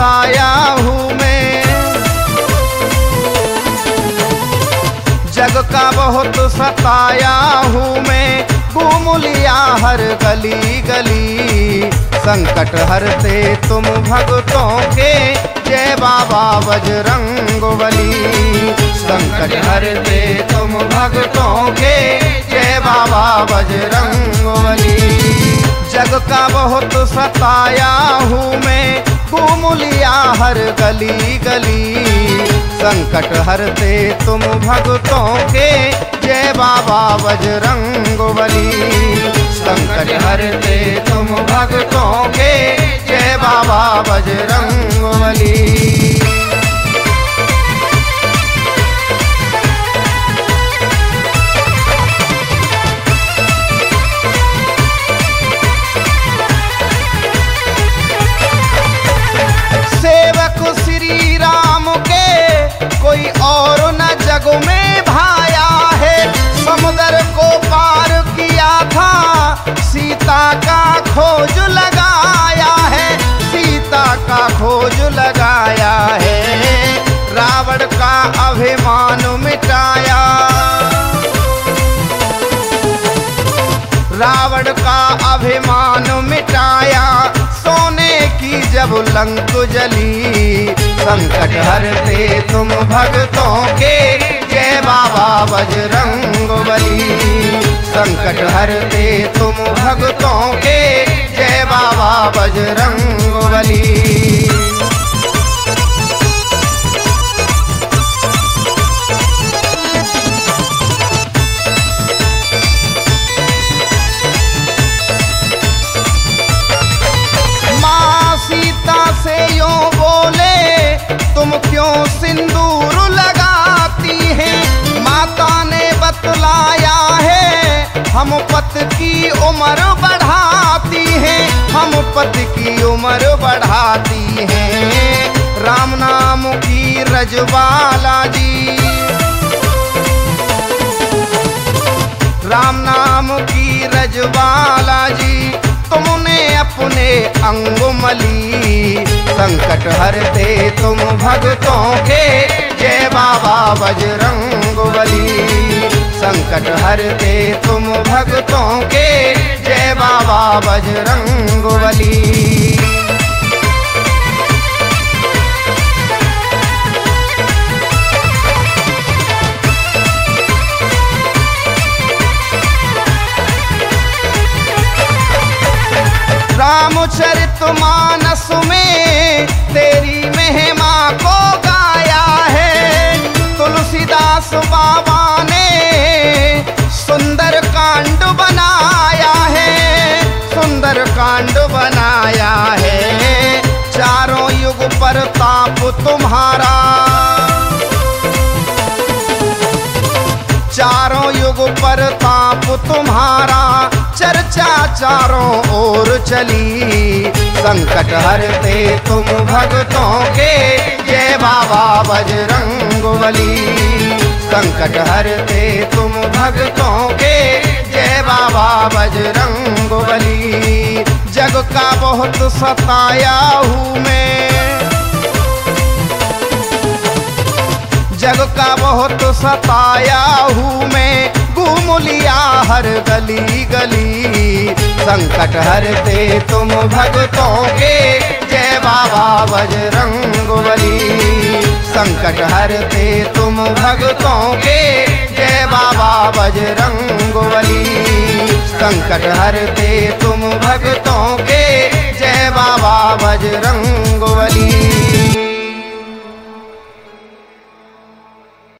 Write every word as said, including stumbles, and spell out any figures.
सताया हूँ मैं, जग का बहुत सताया हूँ मैं, घूम लिया हर गली गली। संकट हरते तुम भक्तों के, जय बाबा बजरंगबली। संकट हरते तुम भक्तों के, जय बाबा बजरंगबली। जग का बहुत सताया हूँ मैं, घूम लिया हर गली गली। संकट हरते तुम भक्तों के, जय बाबा बजरंगबली। संकट हरते तुम भक्तों के, जय बाबा बजरंगबली। सेवक श्री राम के कोई और न जग में भाया है। समुद्र को पार किया था, सीता का खोज लगाया है, सीता का खोज लगाया है। रावण का अभिमान मिटाया, रावण का अभिमान मिटाया। सोने की जब लंक जली, संकट हरते तुम भक्तों के, जय बाबा बजरंगबली। संकट हरते तुम भक्तों के, जय बाबा बजरंगबली। से यूं बोले, तुम क्यों सिंदूर लगाती हैं? माता ने बतलाया है, हम पत की उम्र बढ़ाती हैं, हम पत की उम्र बढ़ाती हैं। राम नाम की रजवाला जी, राम नाम की रजवाला जी, तुमने अपने अंगुमली। संकट हरते तुम भक्तों के, जय बाबा बजरंगबली। संकट हरते तुम भक्तों के, जय बाबा बजरंगबली। रामचरितमानस में तेरी महिमा को गाया है। तुलसीदास बाबा ने सुंदर कांड बनाया है, सुंदर कांड बनाया है। चारों युग प्रताप तुम्हारा, चारों युग प्रताप तुम्हारा, चर्चा चारों ओर चली। संकट हरते तुम भक्तों के, जय बाबा बजरंगबली। संकट हरते तुम भक्तों के, जय बाबा बजरंगबली। जग का बहुत सताया हूँ मैं, जग का बहुत सताया हूँ मैं, घूम लिया हर गली गली। संकट हरते तुम भक्तों के, जय बाबा बजरंगबली। संकट हरते तुम भक्तों के, जय बाबा बजरंगबली। संकट हरते तुम भक्तों के, जय बाबा बजरंगबली।